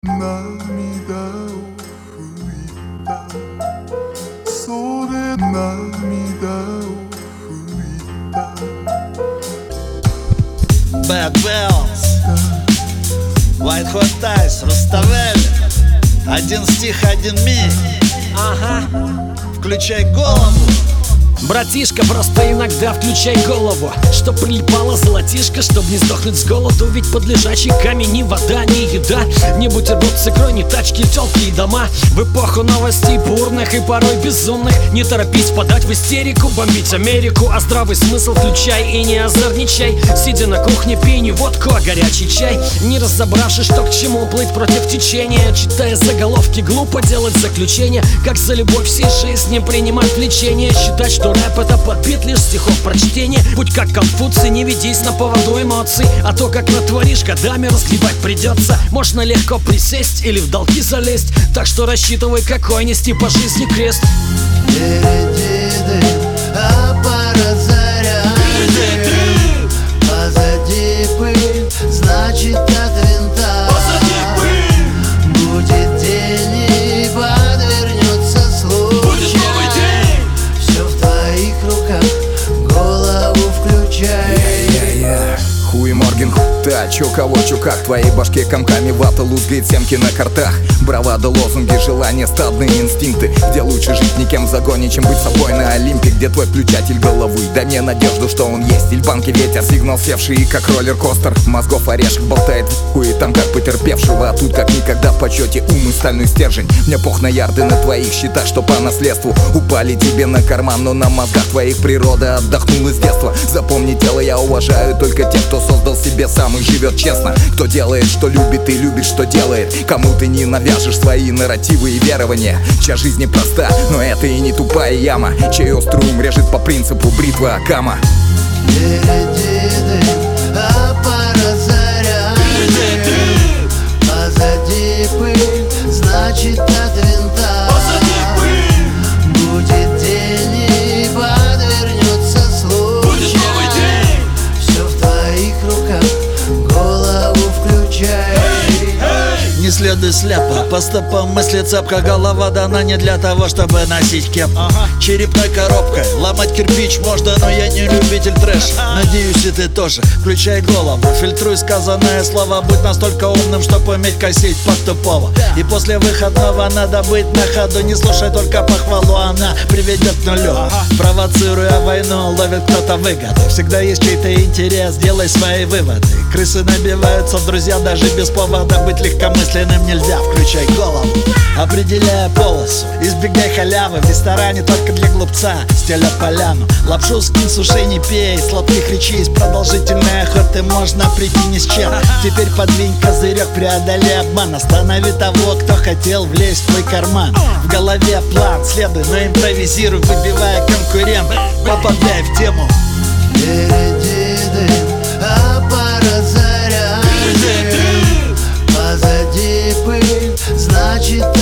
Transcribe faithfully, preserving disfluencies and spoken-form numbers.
涙を拭いたそれ涙を拭いた Bad Bells, White Hot Ties, Руставели. Один стих, один миг. Ага. Включай голову. Братишка, просто иногда включай голову, чтоб прилипала золотишко, чтоб не сдохнуть с голоду. Ведь под лежачий камень ни вода, ни еда, ни бутерброд с икрой, ни тачки, тёлки и дома. В эпоху новостей бурных и порой безумных не торопись подать в истерику, бомбить Америку. А здравый смысл включай и не озорничай. Сидя на кухне, пей не водку, а горячий чай. Не разобравшись, что к чему, плыть против течения. Читая заголовки, глупо делать заключение. Как за любовь всей жизни принимать лечение. Считать, что рэп это подбит лишь стихов прочтения. Будь как Конфуций, не ведись на поводу эмоций. А то как натворишь, годами разгребать придется. Можно легко присесть или в долги залезть. Так что рассчитывай, какой нести по жизни крест. Впереди дым, а пора заряжать. Позади пыль, значит от винта. Будет день и подвернется случай. Все в твоих руках, голову включай. Хуй Морген, та, чё кого, чё как. В твоей башке комками вата лузгает семки на картах. Бравада, лозунги, желания, стадные инстинкты. Где лучше жить никем в загоне, чем быть собой на Олимпе. Где твой включатель головы, дай мне надежду, что он есть. Ильбанки ветер, сигнал севший как роллер-костер. Мозгов орешек болтает в хуе там как потерпевшего. А тут как никогда в почете ум и стальной стержень. Мне пох на ярды на твоих счетах, что по наследству упали тебе на карман. Но на мозгах твоих природа отдохнула с детства. Запомни, тело я уважаю только тех, кто создал себе сам и живет честно. Кто делает, что любит и любит, что делает. Кому ты не навяжешь свои нарративы и верования. Чья жизнь не проста, но это и не тупая яма. Чей острый ум режет по принципу бритвы Акама. Впереди дым, а пора заряжать. Позади пыль, значит от винта. Будет день и подвернется случай. Все в твоих руках, голову включай. Не следуй слепо, по стопам мысли цепка. Голова дана не для того, чтобы носить кепку. ага. Черепной коробкой ломать кирпич можно, но я не любитель трэша. Надеюсь, и ты тоже. Включай голову, фильтруй сказанное слово. Будь настолько умным, чтобы уметь косить под тупого. И после выходного надо быть на ходу. Не слушай только похвалу, она приведет к нулю. ага. Провоцируя войну, ловит кто-то выгоду. Всегда есть чей-то интерес, делай свои выводы. Крысы набиваются в друзья даже без повода. Быть легкомысленным нельзя, включай голову. Определяя полосу, избегай халявы. В ресторане только для глупца, стеля поляну. Лапшу скинь, суши, не пей, сладких речей. С продолжительной охоты можно прийти ни с чем. Теперь подвинь козырек, преодолей обман. Останови того, кто хотел влезть в твой карман. В голове план, следуй, но импровизируй, выбивая конкурента. Попадай в тему. Впереди дым, а пора заряжать. Позади пыль, значит